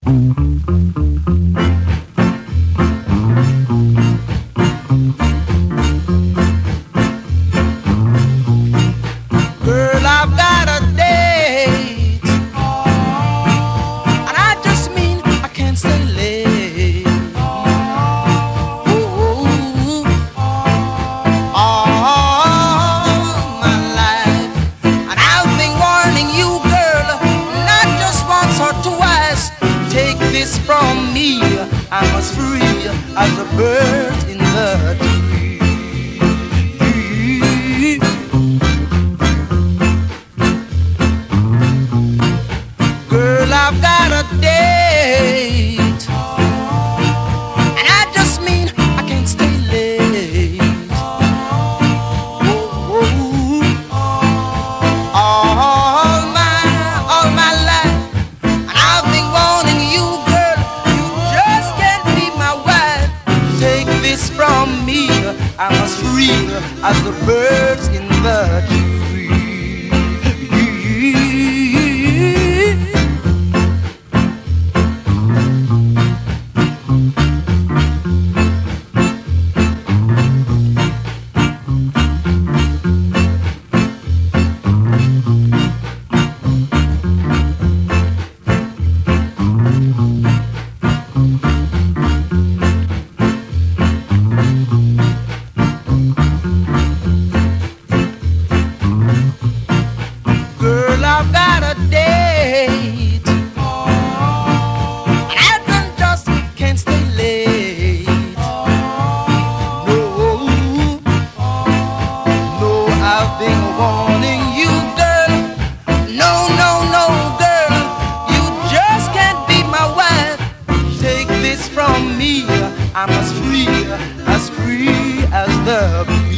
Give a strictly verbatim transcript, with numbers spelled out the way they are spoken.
Girl, I've got a date, and I just mean I can't stay late. Ooh, all my life, and I've been warning you, girl, not just once or twice. Take this from me, I'm as free as a bird in the tree. Girl, I've got a date, and I just mean I can't stay late. Ooh, all my, all my life, and I've been warning you, girl, you just can't be my wife. Take this from me, I'm as free as the birds in the tree. Girl, I've got a date, and I don't just can't stay late. No, no, I've been warning you, girl. No, no, no, girl, you just can't be my wife. Take this from me, I'm as free, as free as the bee.